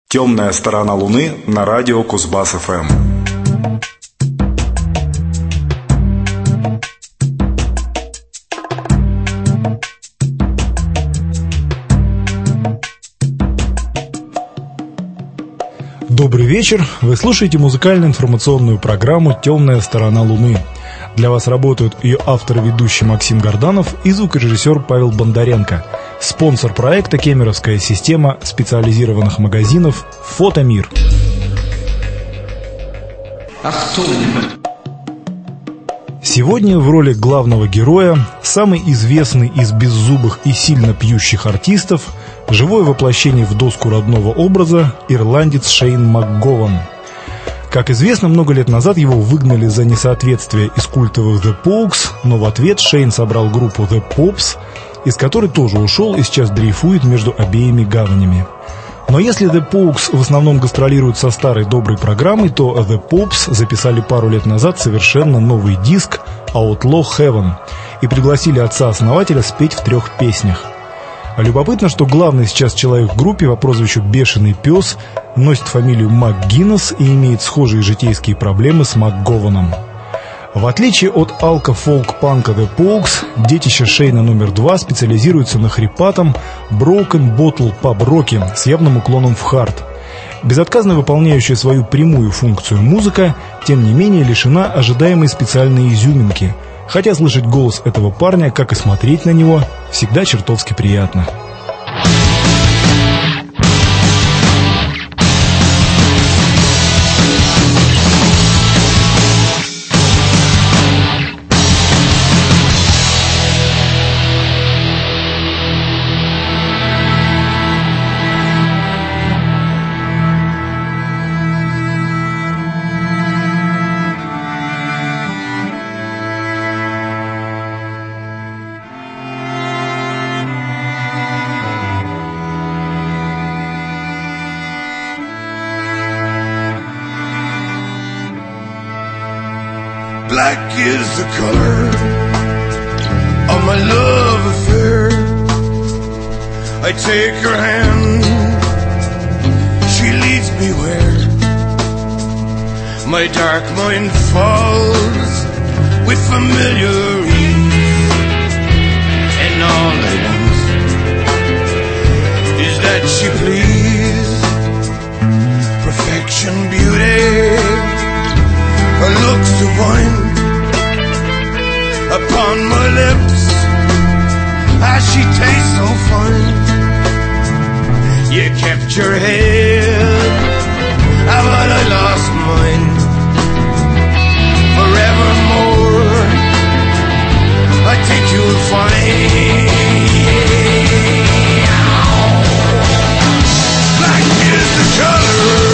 Темная сторона Луны на радио Кузбасс-ФМ. Добрый вечер. Вы слушаете музыкально-информационную программу «Темная сторона Луны». Для вас работают ее автор и ведущий Максим Горданов и звукорежиссер Павел Бондаренко. Спонсор проекта — кемеровская система специализированных магазинов «Фотомир». Сегодня в роли главного героя самый известный из беззубых и сильно пьющих артистов, живое воплощение в доску родного образа, ирландец Шейн МакГован. Как известно, много лет назад его выгнали за несоответствие из культовых The Pogues, но в ответ Шейн собрал группу The Pops, из которой тоже ушел и сейчас дрейфует между обеими гаванями. Но если The Pogues в основном гастролируют со старой доброй программой, то The Pops записали пару лет назад совершенно новый диск Outlaw Heaven и пригласили отца-основателя спеть в 3 песнях. Любопытно, что главный сейчас человек в группе по прозвищу «Бешеный пес» носит фамилию МакГиннес и имеет схожие житейские проблемы с МакГованом. В отличие от алко-фолк-панка The Pogues, детище Шейна номер 2 специализируется на хрипатом Broken Bottle паб-роке с явным уклоном в хард. Безотказно выполняющая свою прямую функцию музыка, тем не менее, лишена ожидаемой специальной изюминки, хотя слышать голос этого парня, как и смотреть на него, всегда чертовски приятно. Black is the color of my love affair. I take her hand, she leads me where my dark mind falls with familiar ease. And all I want is that she please. Perfection, beauty, her looks divine upon my lips as she tastes so fine. You kept your head, but I lost mine. Forevermore, I think you'll find black is the color.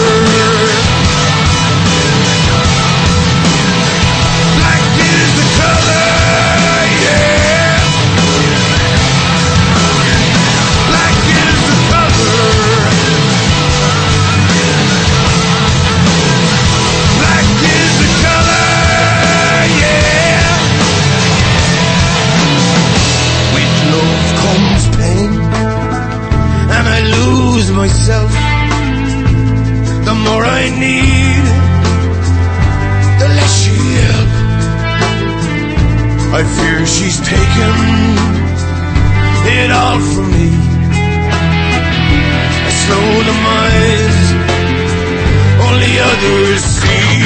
Myself, the more I need, the less she help. I fear she's taken it all from me. A slow demise only others see.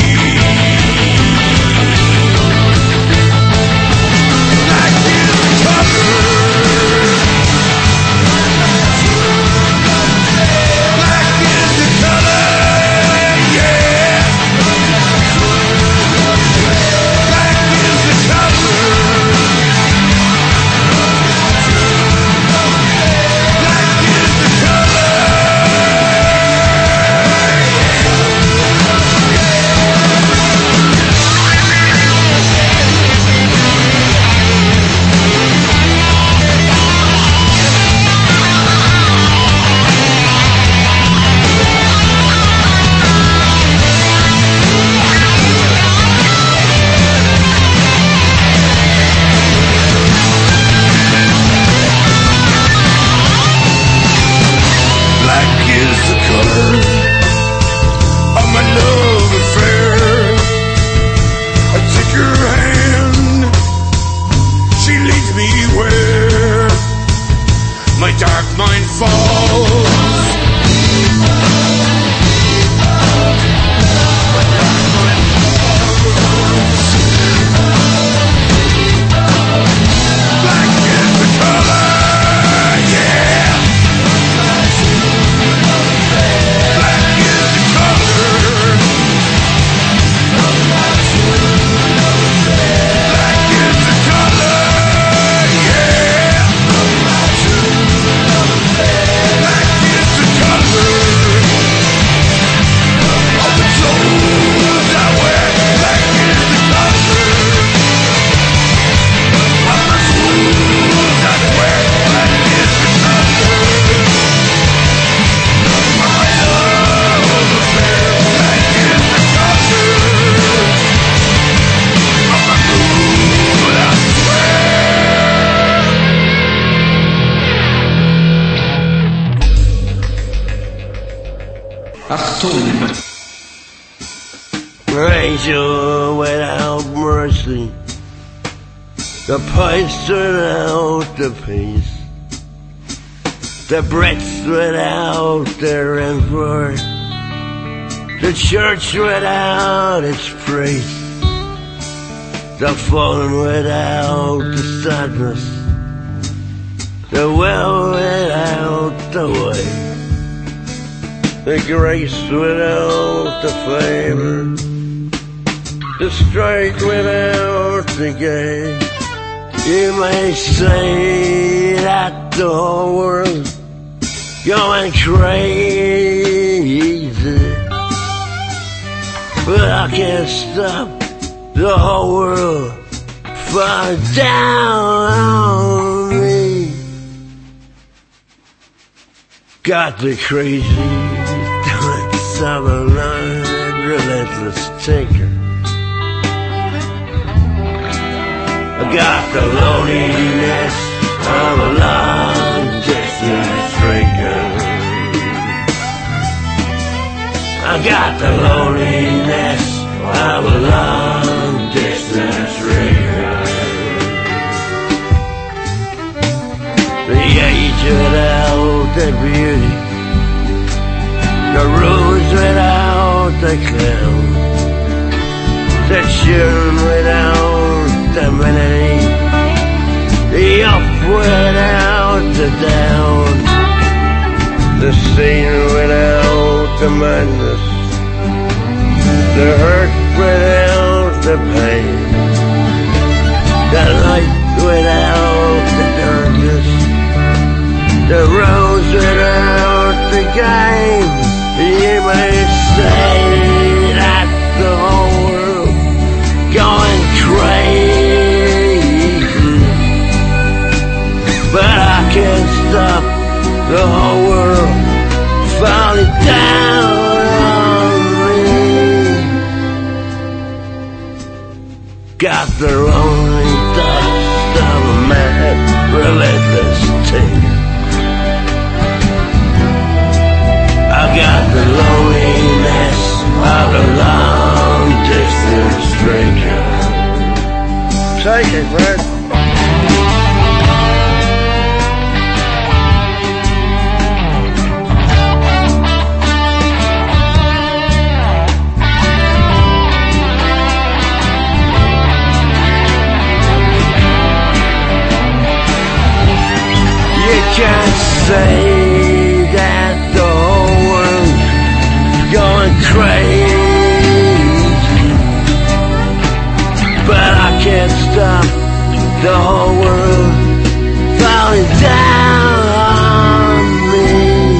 Black is the color. Black is the color. Achtung! Angel without mercy, the place without the peace, the breadth without their emperor, the church without its priest, the fallen without the sadness, the well without the way, the grace without the favor, the straight without the gay. You may say that the whole world's going crazy, but I can't stop the whole world falling down on me. Got the crazy, sublime, relentless thinker. I got the loneliness of a long-distance drinker. I got the loneliness of a long-distance drinker. The age without the beauty, the rose without the clown, the children without the melody, the up without the down, the sin without the madness, the hurt without the pain, the light without the darkness, the rose without the game. You may say that the whole world going crazy, but I can't stop the whole world falling down on me. Got the lonely dust of a mad, relentless tinker. I got the loneliness of a long-distance drinker. Take it, man. You can't say that the whole world's going crazy, but I can't stop the whole world falling down on me.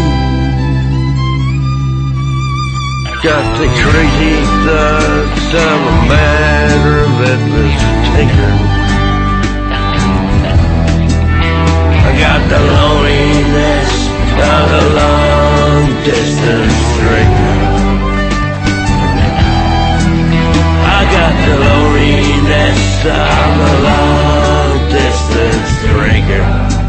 Got the crazy thoughts of a mad, relentless tinker. I got the loneliness of a long-distance drinker. I got the loneliness of a long-distance drinker.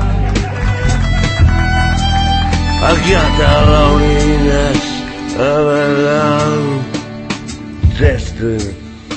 I got the loneliness of a long-distance.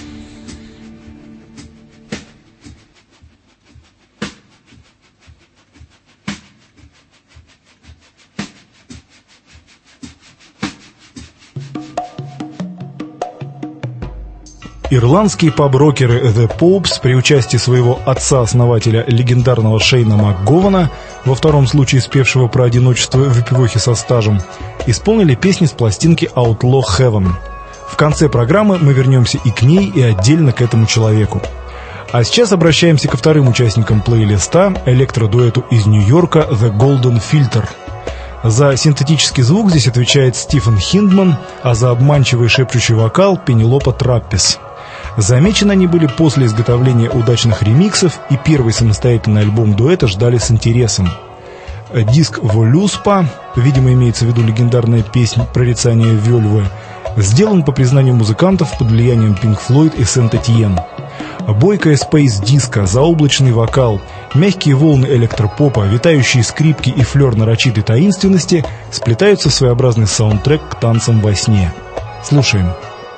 Ирландские паб-рокеры The Popes при участии своего отца-основателя легендарного Шейна МакГована, во втором случае спевшего про одиночество в эпохе со стажем, исполнили песни с пластинки Outlaw Heaven. В конце программы мы вернемся и к ней, и отдельно к этому человеку. А сейчас обращаемся ко вторым участникам плейлиста, электродуэту из Нью-Йорка The Golden Filter. За синтетический звук здесь отвечает Стивен Хиндман, а за обманчивый шепчущий вокал Пенелопа Траппис. Замечены они были после изготовления удачных ремиксов, и первый самостоятельный альбом дуэта ждали с интересом. Диск «Волюспа», видимо, имеется в виду легендарная песня «Прорицание Вельвы», сделан по признанию музыкантов под влиянием Pink Floyd и Saint Etienne. Бойкая спейс-диско, заоблачный вокал, мягкие волны электропопа, витающие скрипки и флёр нарочитой таинственности сплетаются в своеобразный саундтрек к танцам во сне. Слушаем.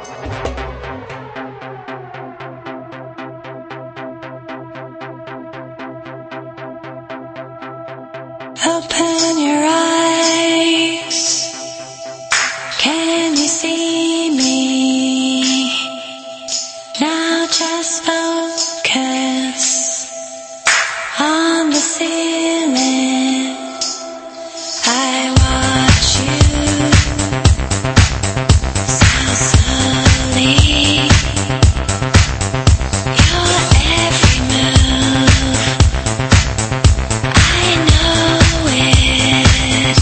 Open your eyes. Can you see me? Now just focus on the ceiling. I watch you so slowly. Your every move, I know it.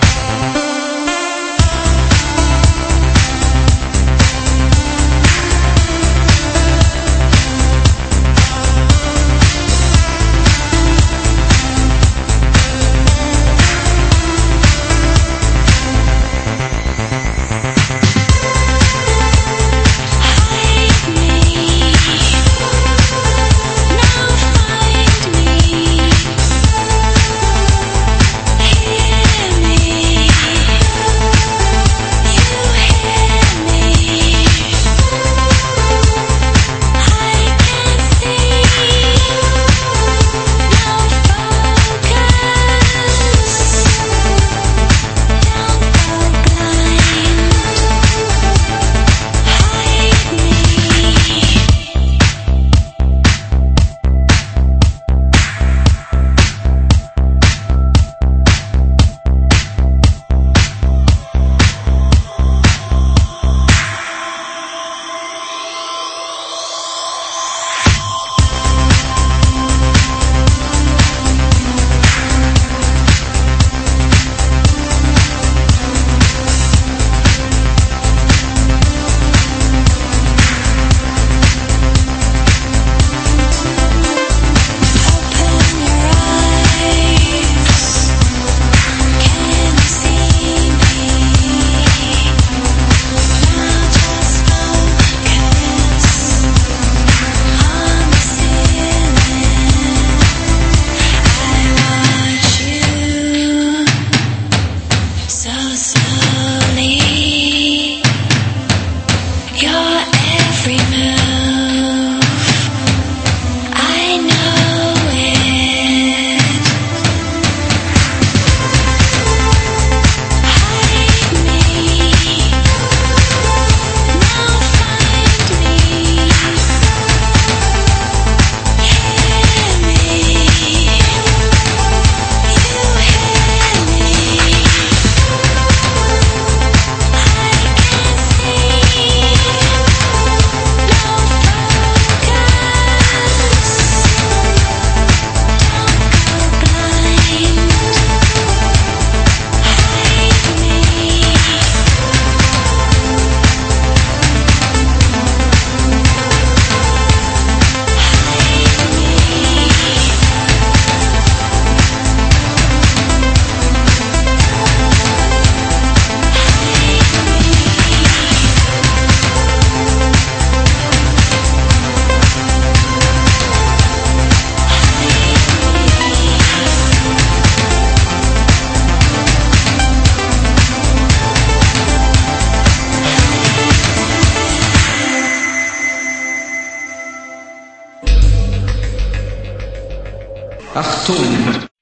Achtung!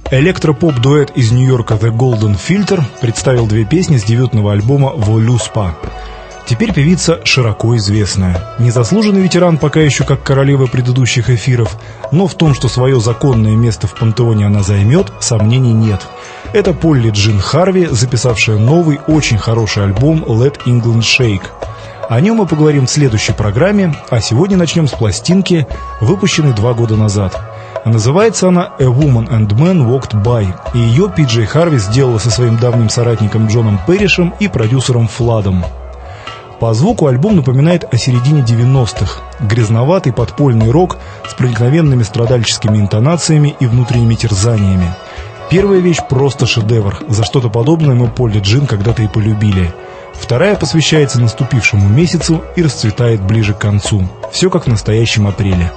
Электропоп-дуэт из Нью-Йорка The Golden Filter представил две песни с дебютного альбома «Voluspa». Теперь певица широко известная. Незаслуженный ветеран пока еще как королева предыдущих эфиров, но в том, что свое законное место в пантеоне она займет, сомнений нет. Это Полли Джин Харви, записавшая новый, очень хороший альбом «Let England Shake». О нем мы поговорим в следующей программе, а сегодня начнем с пластинки, выпущенной 2 года назад. Называется она «A Woman and Man Walked By», и ее Пи-Джей Харви сделала со своим давним соратником Джоном Пэришем и продюсером Фладом. По звуку альбом напоминает о середине 90-х. Грязноватый подпольный рок с проникновенными страдальческими интонациями и внутренними терзаниями. Первая вещь просто шедевр. За что-то подобное мы Полли Джин когда-то и полюбили. Вторая посвящается наступившему месяцу и расцветает ближе к концу. Все как в настоящем апреле.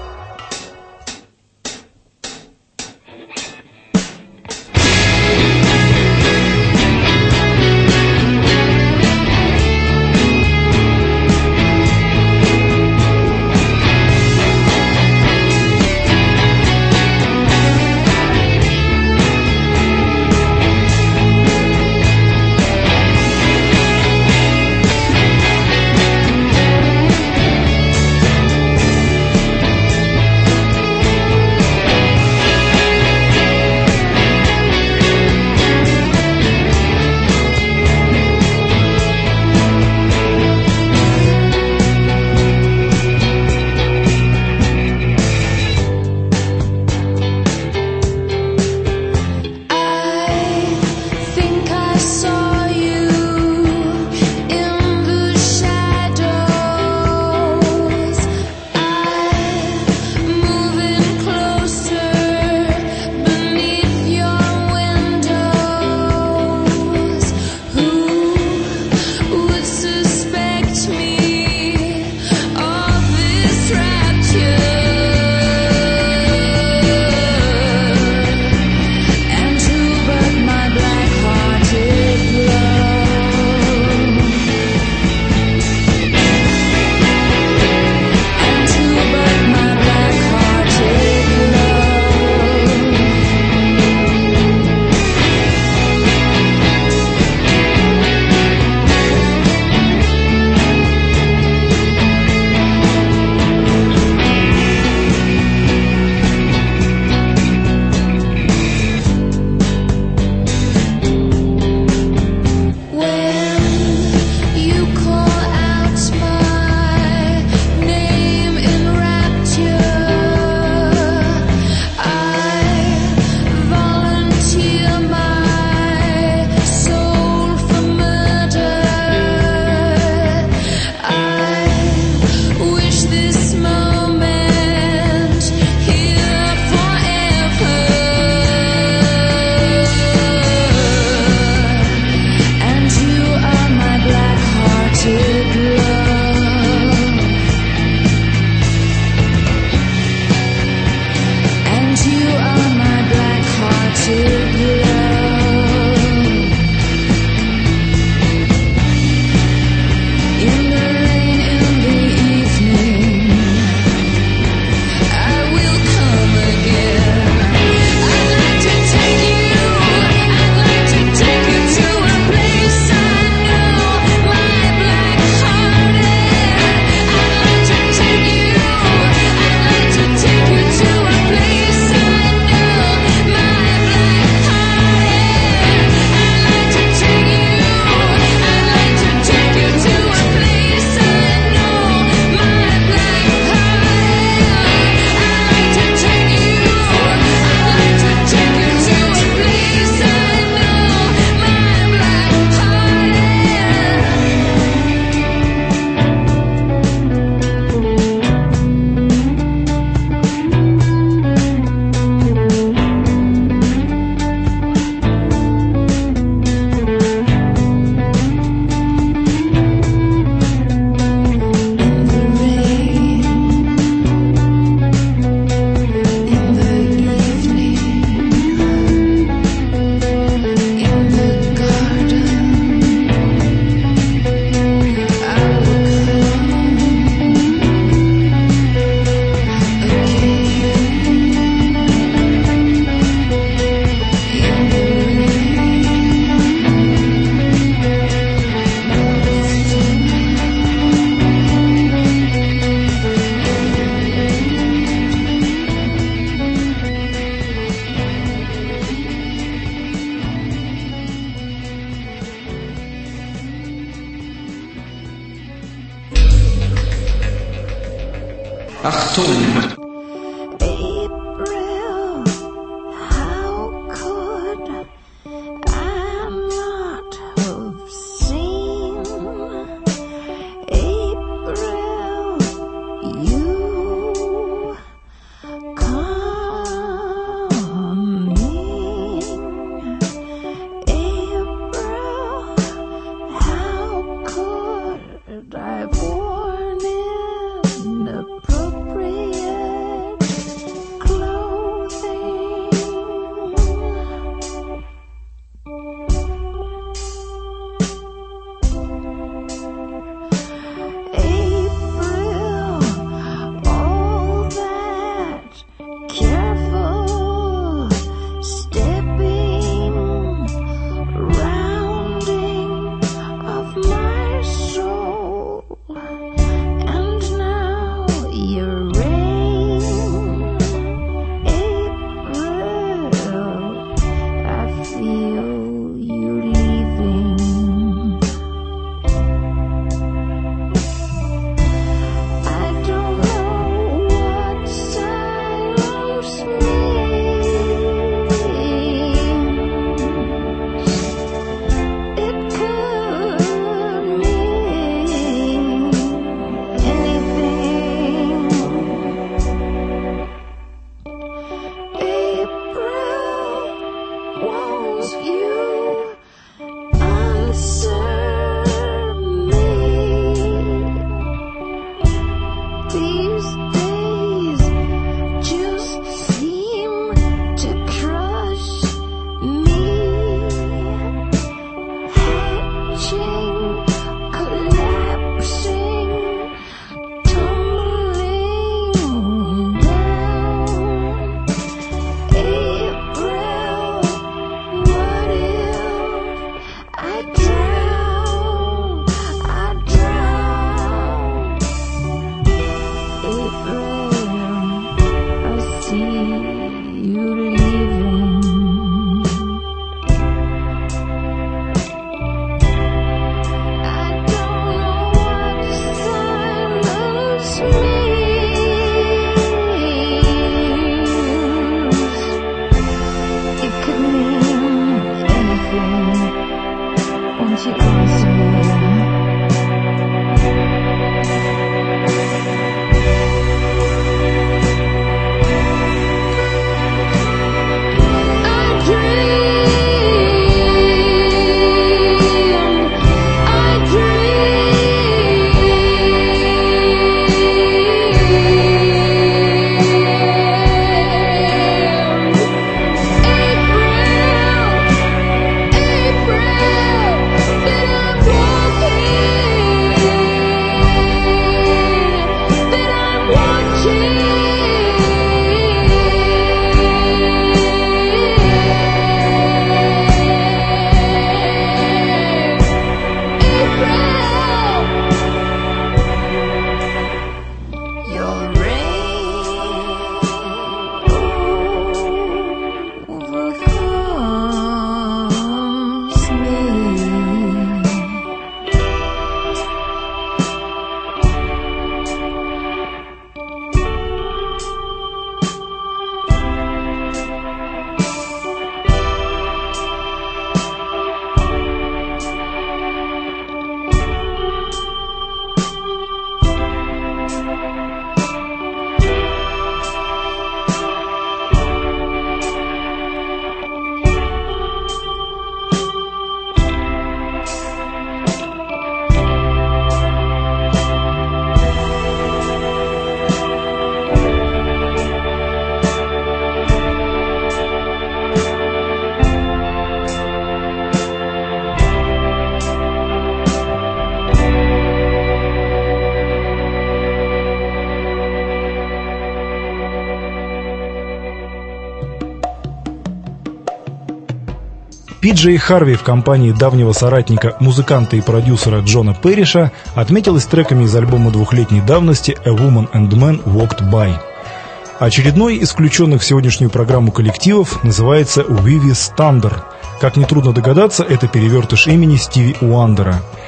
Пи-Джей Харви в компании давнего соратника, музыканта и продюсера Джона Пэриша отметилась треками из альбома двухлетней давности «A Woman and Man Walked By». Очередной из включенных в сегодняшнюю программу коллективов называется «Vivis Thunder». Как нетрудно догадаться, это перевертыш имени Стиви Уандера.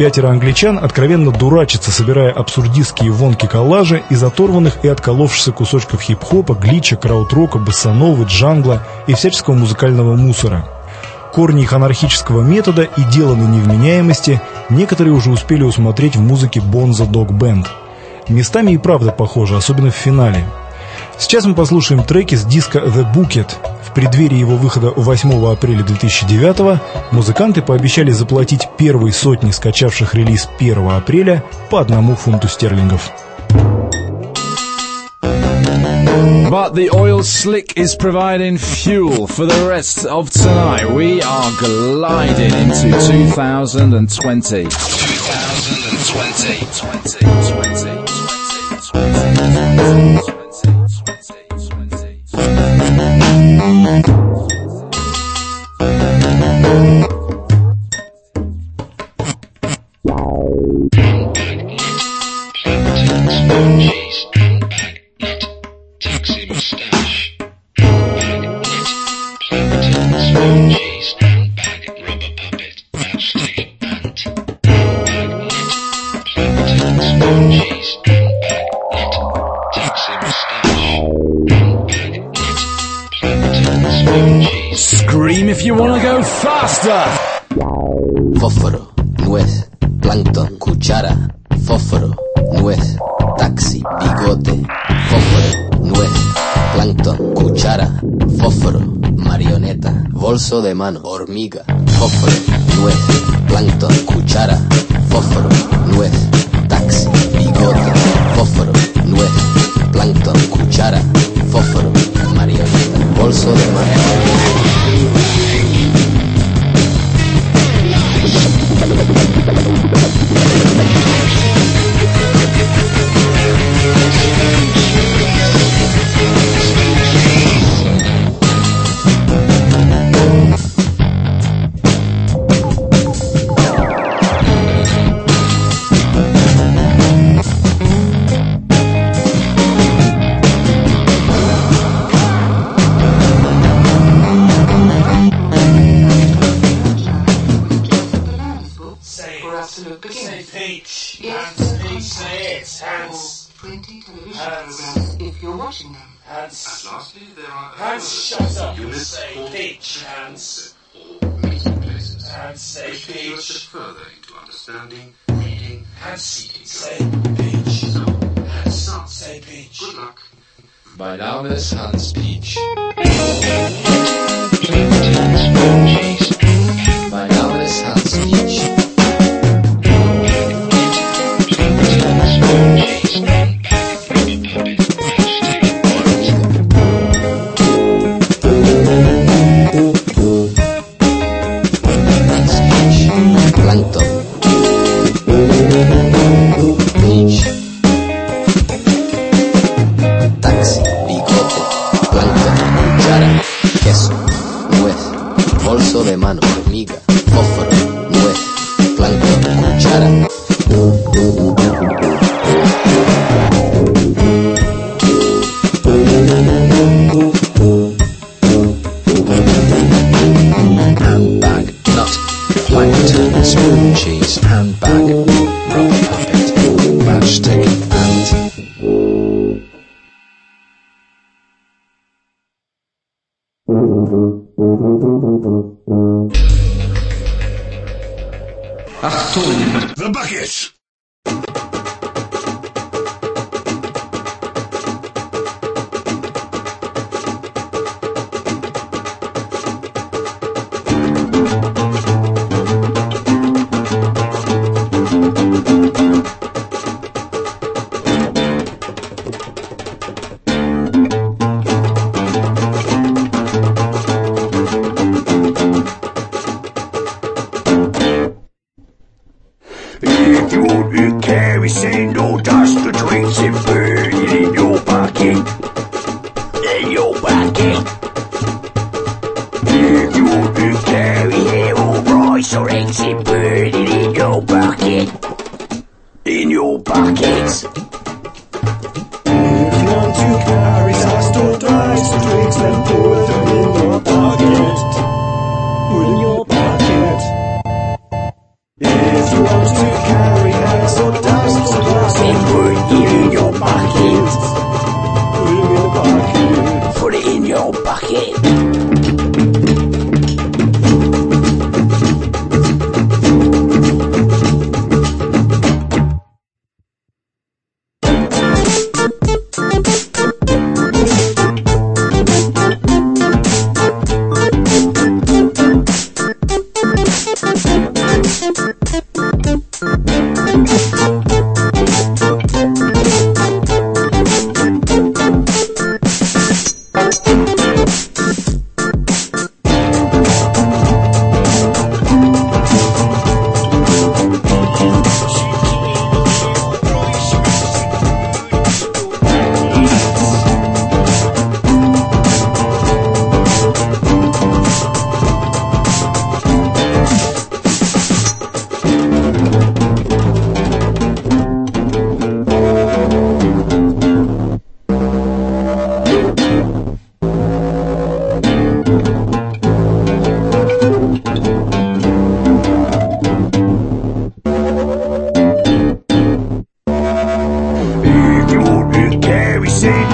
5 англичан откровенно дурачатся, собирая абсурдистские вонки-коллажи из оторванных и отколовшихся кусочков хип-хопа, глича, краудрока, боссановы, джангла и всяческого музыкального мусора. Корни их анархического метода и дела на невменяемости некоторые уже успели усмотреть в музыке Bonzo Dog Band. Местами и правда похоже, особенно в финале. Сейчас мы послушаем треки с диска The Bouquet. В преддверии его выхода 8 апреля 2009 музыканты пообещали заплатить первой сотне скачавших релиз 1 апреля по 1 фунту стерлингов. But the oil slick is providing fuel for the rest of tonight. We are gliding into 2020. 2020. Scream if you wanna go faster. Fósforo, nuez, plancton, cuchara. Fósforo, nuez, taxi, bigote. Fósforo, nuez, plancton, cuchara. Fósforo, marioneta, bolso de mano, hormiga. Fósforo, nuez, plancton, cuchara. Fósforo, nuez, taxi, bigote. Fósforo, nuez, plancton, cuchara. Fósforo, marioneta, bolso de mano. Mein Name ist Hans Peach. Mein Name ist Hans Peach. De mano, hormiga, fósforo, nuez, plancton, cuchara. Handbag, nut, plankton, spoon, cheese, handbag, rubber puppet, matchstick, and... Achtung! The Bucket! If you want to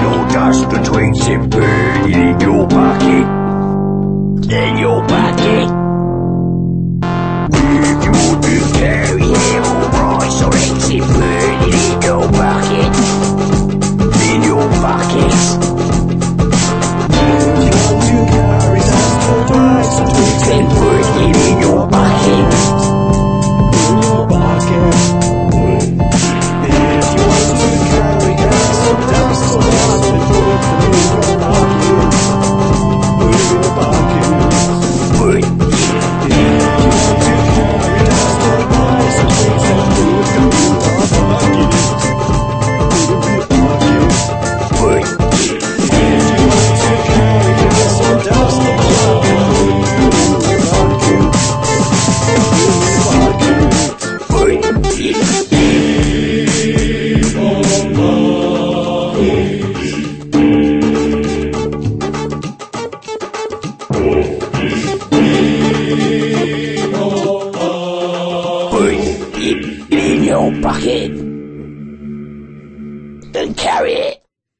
your dust between some burning in your pocket. In your pocket. If you want to carry him alright, so it's burning in your pocket. In your pocket. If you want to carry dust alright, so it's burning in your pocket. In your pocket. If you want to carry dust alright, so put it in your pocket. Put it in your pocket. If you want to carry dust alright, so put it in your pocket. Put it in your pocket. If you want to carry dust alright, put it in your pocket. Put it in your pocket. In your pocket and carry it.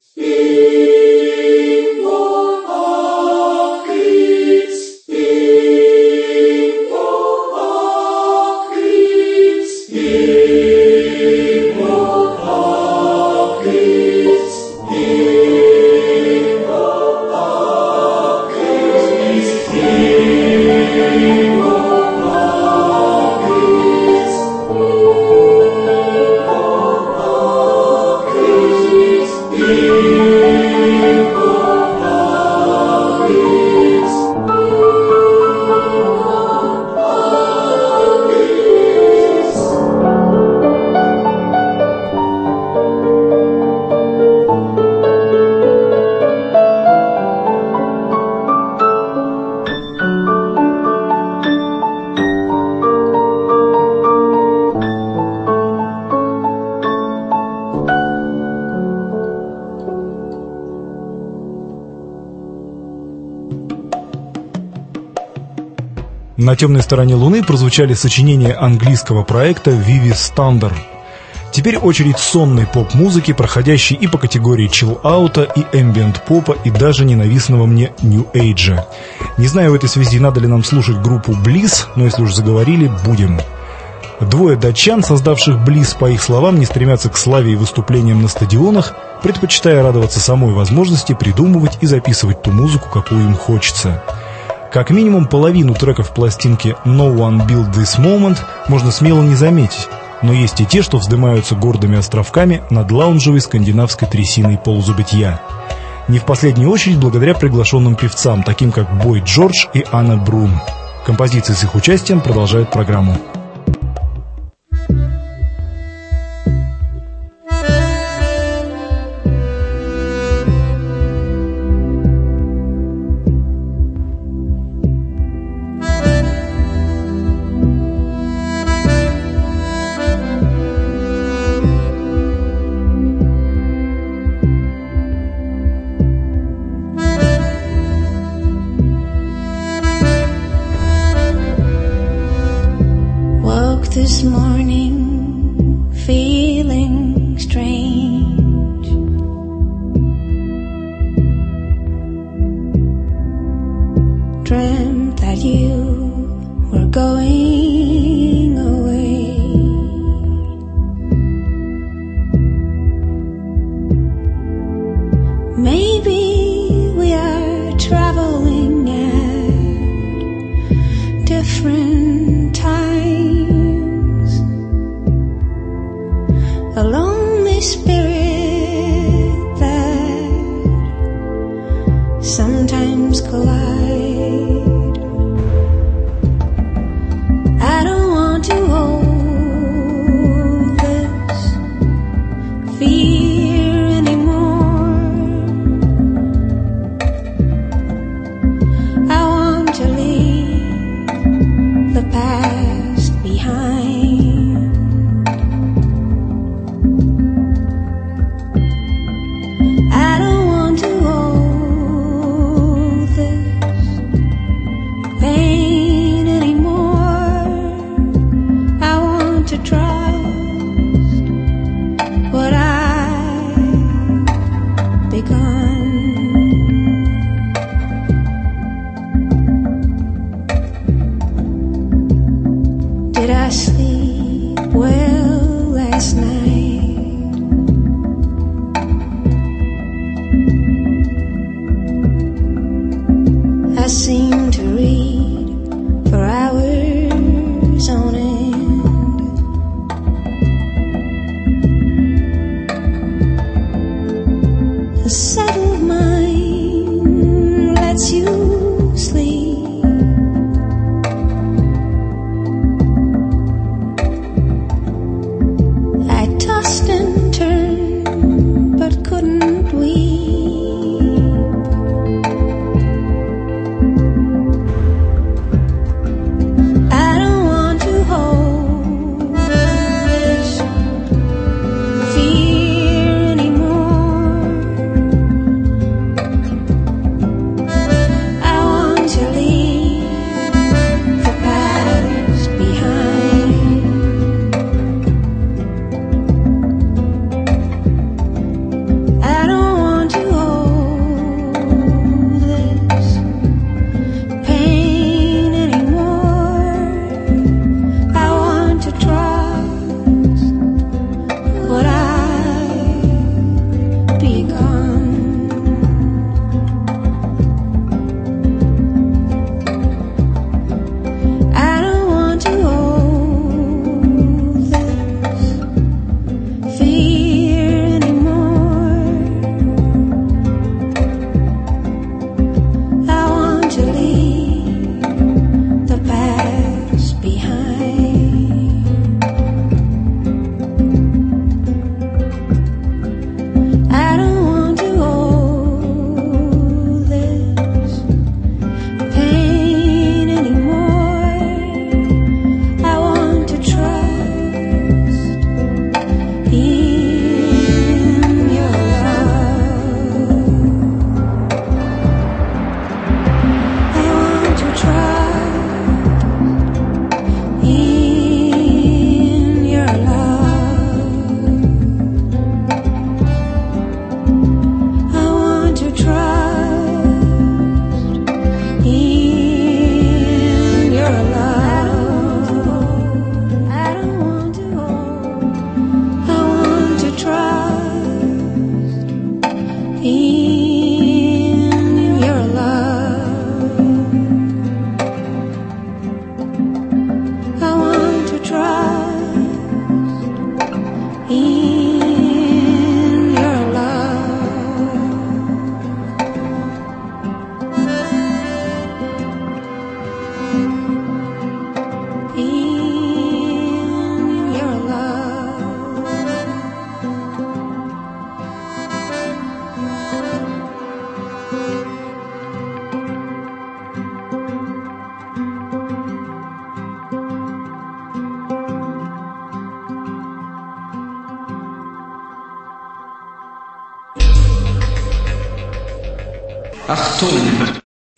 На темной стороне Луны прозвучали сочинения английского проекта Vivi Standard. Теперь очередь сонной поп-музыки, проходящей и по категории чилл-аута, и эмбиент-попа, и даже ненавистного мне нью-эйджа. Не знаю в этой связи, надо ли нам слушать группу Bliss, но если уж заговорили, будем. Двое датчан, создавших Bliss, по их словам, не стремятся к славе и выступлениям на стадионах, предпочитая радоваться самой возможности придумывать и записывать ту музыку, какую им хочется. Как минимум половину треков пластинки «No One Built This Moment» можно смело не заметить, но есть и те, что вздымаются гордыми островками над лаунжевой скандинавской трясиной полузабытия. Не в последнюю очередь благодаря приглашенным певцам, таким как Бой Джордж и Анна Брун. Композиции с их участием продолжают программу. This morning, feeling strange. Dreamt that you were going away. Maybe we are traveling at different times. A lonely spirit that sometimes collide. I don't want to hold this fear anymore. I want to leave the past behind. as you sleep. I tossed and turned, but couldn't weep. I don't want to hold this fear anymore. I want to leave the past behind. I don't want to hold this pain anymore. I want to trust what I've become. I don't want to hold this fear anymore. I want to leave the past behind. I don't want to hold this pain anymore. I want to trust in your love. I want to trust in your love. I want to trust in your love. I don't want to hold. I want to trust in your love. I want to trust in your love. In your love. Achtung!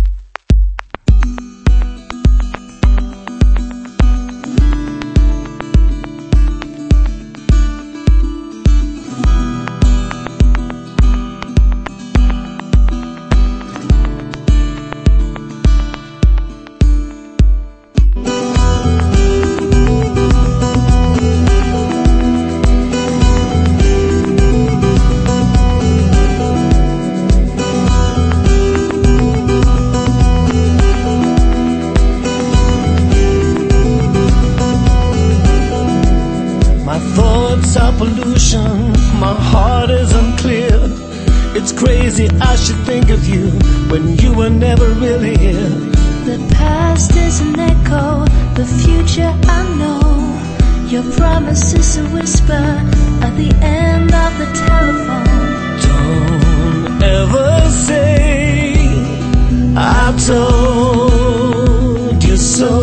My thoughts are pollution, my heart is unclear. It's crazy I should think of you when you were never really here. The past is an echo, the future I know. Your promise is a whisper at the end of the telephone. Don't ever say I told you so.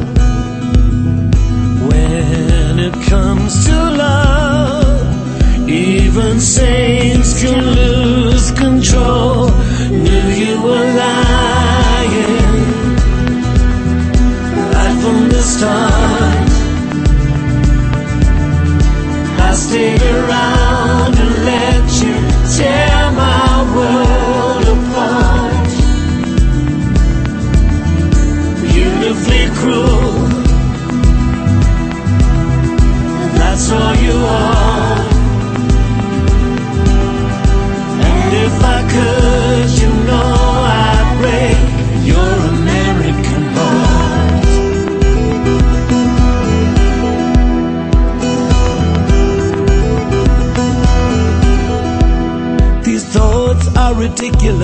When it comes to love, even saints can lose control. Knew you were lying right from the start. I stayed around and let you tear my world apart. Beautifully cruel, that's all you are.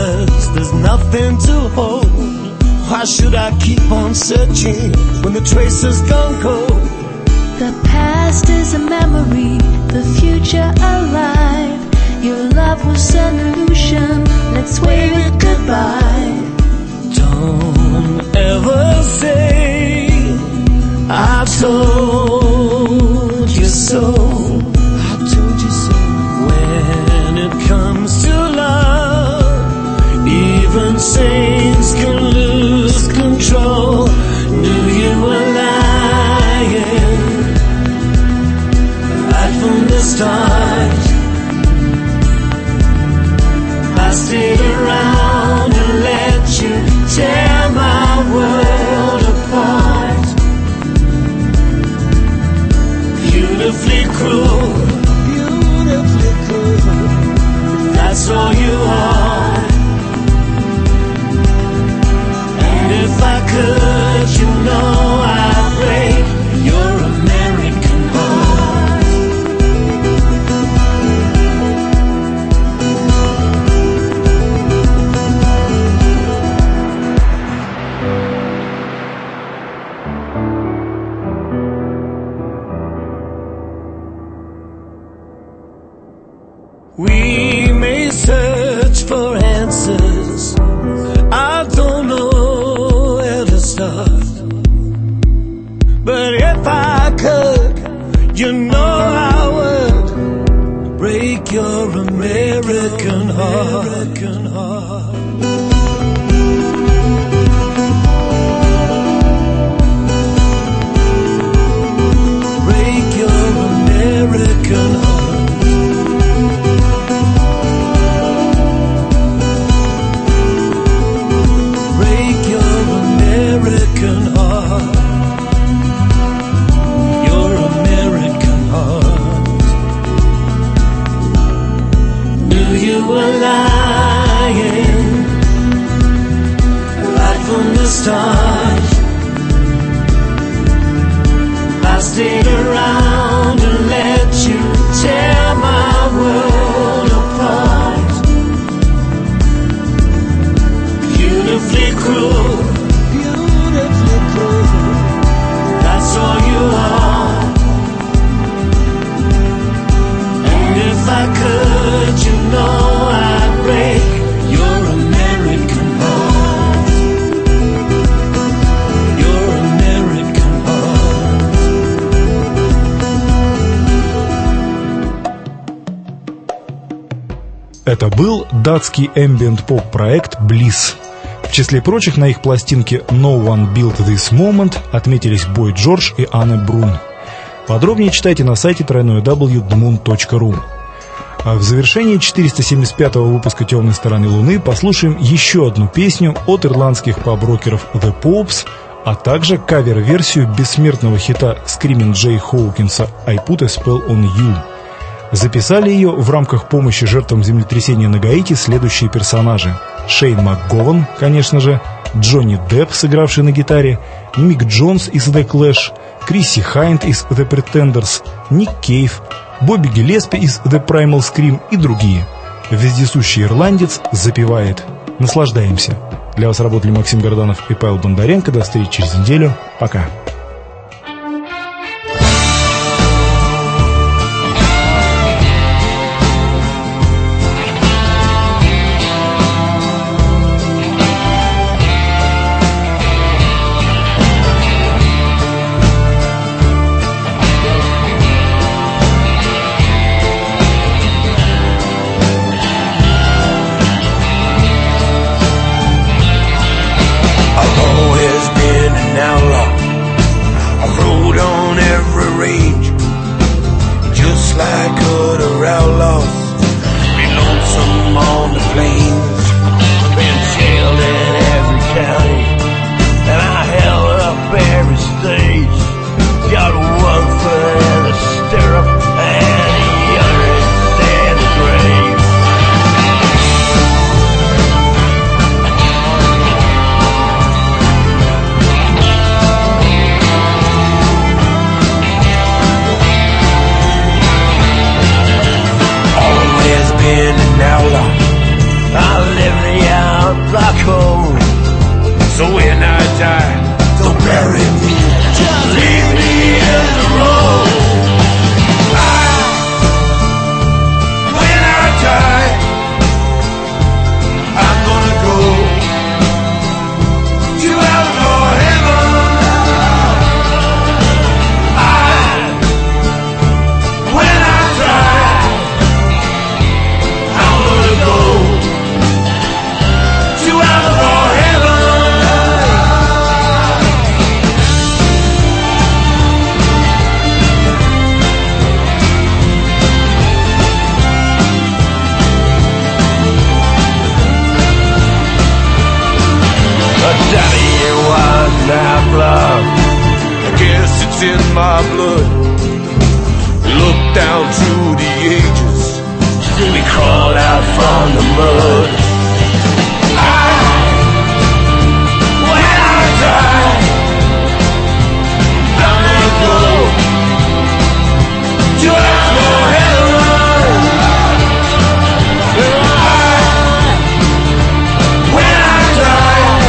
'cause there's nothing to hold. Why should I keep on searching when the trace has gone cold? The past is a memory, the future alive. Your love was an illusion, let's wave it goodbye. Don't ever say I told you so. I told you so. When it comes to love, even saints can lose control. Knew you were lying right from the start. I stayed around and let you tear my world apart. Beautifully cruel, beautifully cruel. That's all you are. And if I could, you know I'd break your American heart. We may search for answers, I don't know where to start. But if I could, you know I would break your American heart. Break your American heart. American heart, your American heart. Knew you were lying right from the start. I stayed around and let you tear my world apart. Beautifully cruel, that's all you are. And if I could, you know I'd break your American heart. Your American heart. Это был датский эмбиент-поп проект Bliss. В числе прочих на их пластинке No One Built This Moment отметились Бой Джордж и Анне Брун. Подробнее читайте на сайте www.dmoon.ru. А в завершении 475-го выпуска «Темной стороны Луны» послушаем еще одну песню от ирландских паб-рокеров The Popes, а также кавер-версию бессмертного хита Screaming Jay Hawkins'а «I Put a Spell on You». Записали ее в рамках помощи жертвам землетрясения на Гаити следующие персонажи: Шейн МакГован, конечно же, Джонни Депп, сыгравший на гитаре, Мик Джонс из The Clash, Крисси Хайнд из The Pretenders, Ник Кейв, Бобби Гиллеспи из The Primal Scream и другие. Вездесущий ирландец запевает. Наслаждаемся. Для вас работали Максим Горданов и Павел Бондаренко. До встречи через неделю. Пока. I've always been an outlaw. in my blood. Look down through the ages, we crawled out from the mud. When I die, I'm gonna go to heaven. When I die,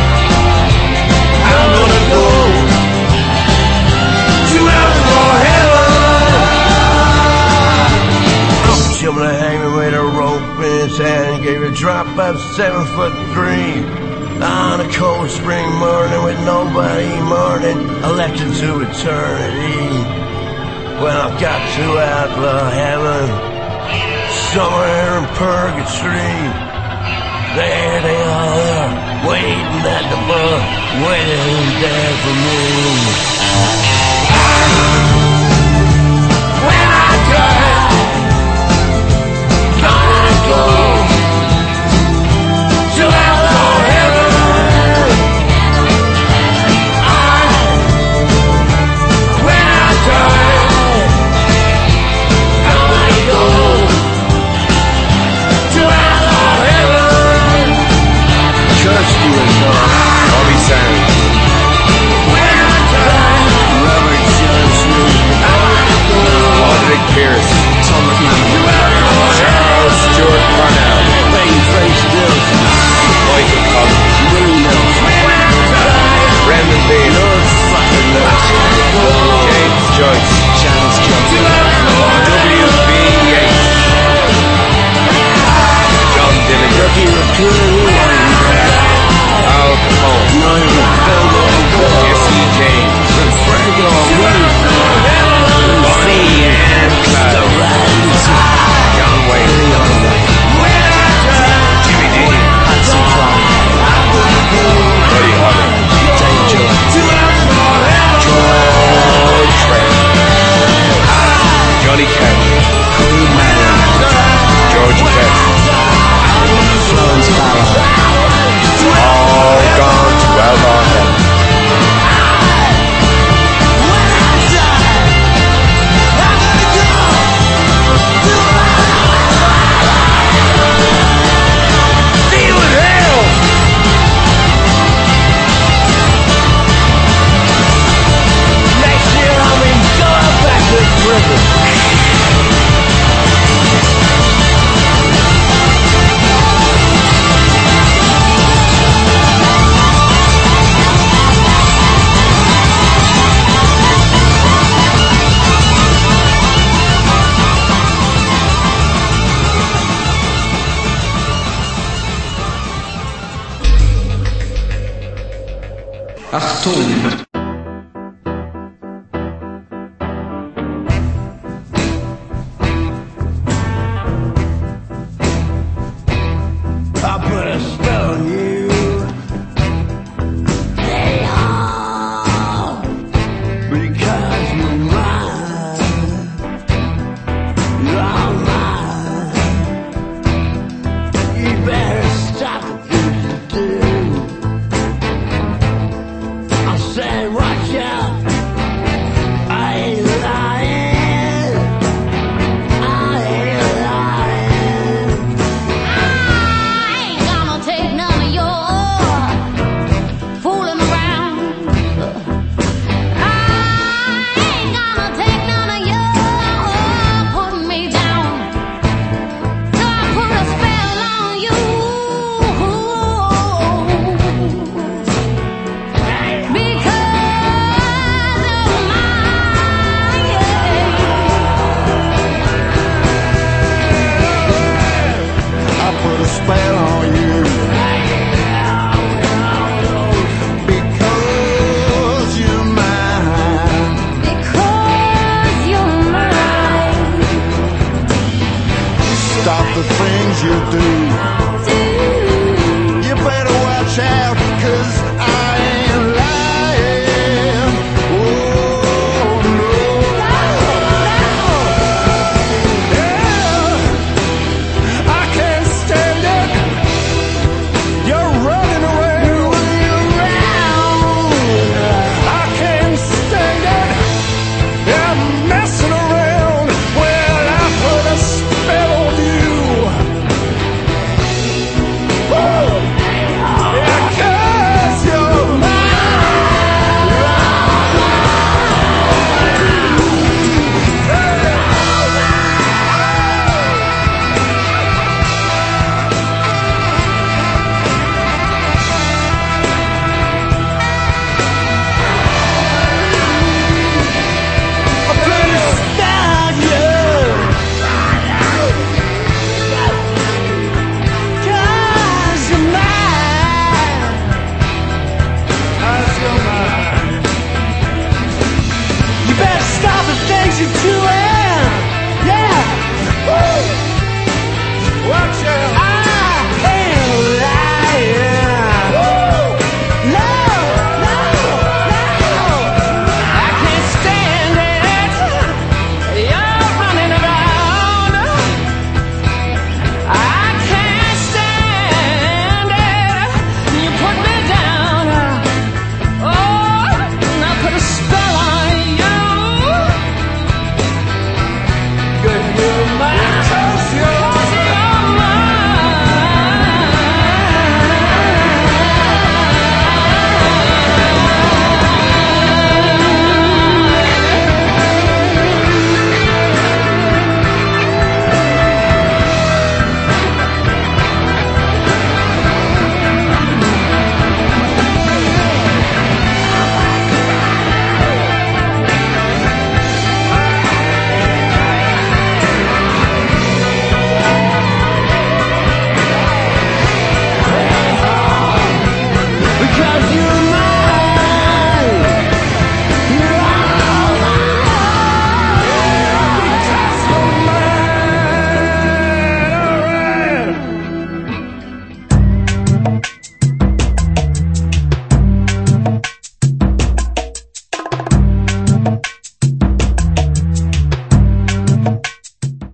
I'm gonna go to heaven. Chimney hanging with a rope in his hand, gave a drop about 7'3" on a cold spring morning with nobody mourning, elected to eternity. When I got to outlaw heaven, somewhere in purgatory, there they all are, waiting at the bar, waiting there for me. When I die, I'm gonna go to outlaw heaven. When I die, I'm gonna go to outlaw heaven. Curse you and Bobby Sands. When I die, Robert Johnson, Audrey Pierce, Tom McMahon, Charles Stewart Parnell, Babyface Dilson, Michael Collins, Brendan Bean, James Joyce, James Johnson, W.B. Yates, John Dillinger, Al Capone, Jesse James, Bonnie and Clyde, John Wayne, Jimmy Dean, Buddy Holly, George Trent, Johnny Cash, George Best, Florence Farrell, all gone to outlaw heaven. Achtung!